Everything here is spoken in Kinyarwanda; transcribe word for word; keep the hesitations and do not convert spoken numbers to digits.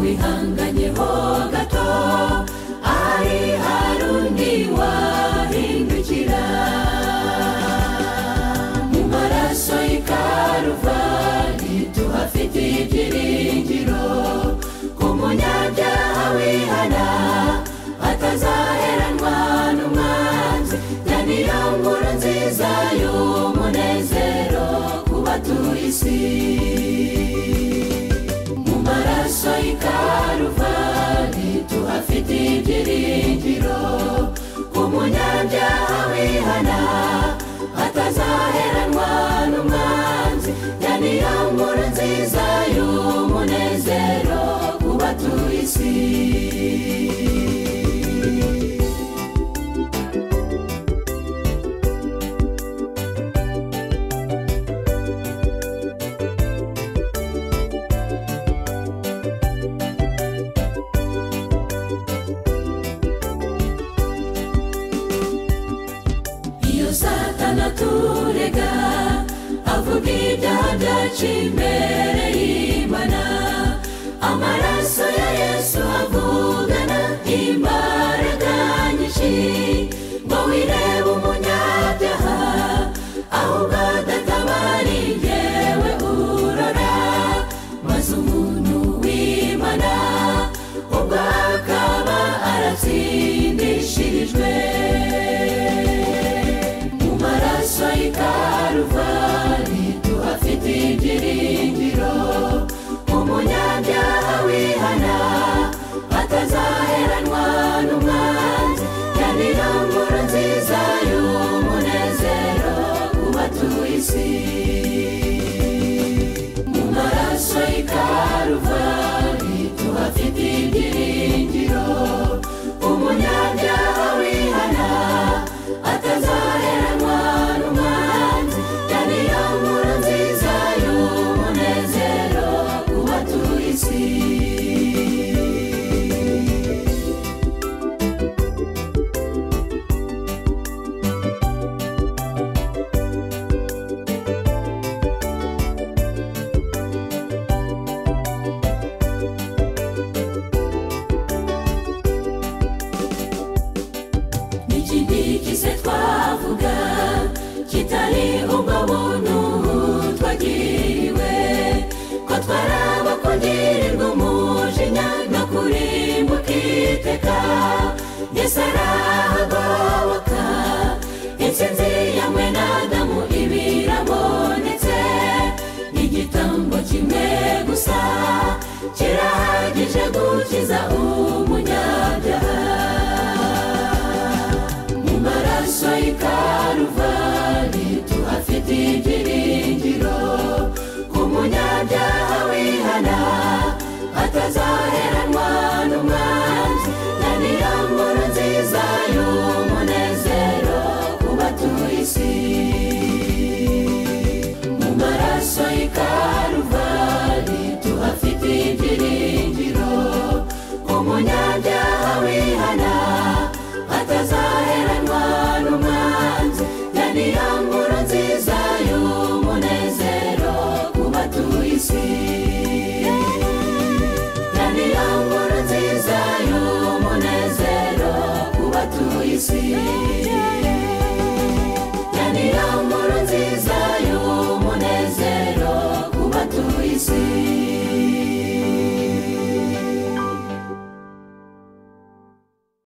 wihanganyeho gato ari harundi wahindukira mu maraso y'Ikaruvari tuhafite ibyiringiro ku munyabyaha wihana atazaheranwa n'umwanzi niyo nkuru nziza y'umunezero ku batuye isi mu maraso y'Ikaruvari tuhafite ibyiringiro ku munyabyaha wihana atazaheranwa n'umwanzi niyo nkuru nziza y'umunezero ku batuye isi. Satana turega avuga ibyaha byacu imbere y'Imana amaraso ya Yesu avugana imbaraga nyinshi ngo wirebe umunyabyaha ahubwo adatabari yewe urora maze umuntu w'Imana ubwo akaba aratsindishirijwe y'Ikaruvari tuhafite ibyiringiro umunyabyaha wihana atazaheranwa n'umwanzi niyo nkuru nziza y'umunezero ku batuye isi mu maraso y'Ikaruvari tuhafite ibyiringiro umunyabyaha wihana atazaheranwa n'umwanzi niyo nkuru nziza y'umunezero ku batuye isi. Ikise twavuga kitari ubwo buntu twagiriwe ko twaraba kugirirwa umujinya no kurimbuka iteka Yesu arahagoboka intsinzi ya mwene Adamu ibirabonetse igitambo kimwe gusa kirahagije gukiza umunyabyaha maraso y'Ikaruvari tuhafite ibyiringiro ku munyabyaha wihana atazaheranwa n'umwanzi niyo nkuru nziza y'umunezero ku batuye isi mu maraso y'Ikaruvari tuhafite ibyiringiro ku munyabyaha wihana atazaheranwa n'umwanzi niyo nkuru nziza y'umunezero ku batuye isi niyo nkuru nziza y'umunezero ku batuye isi.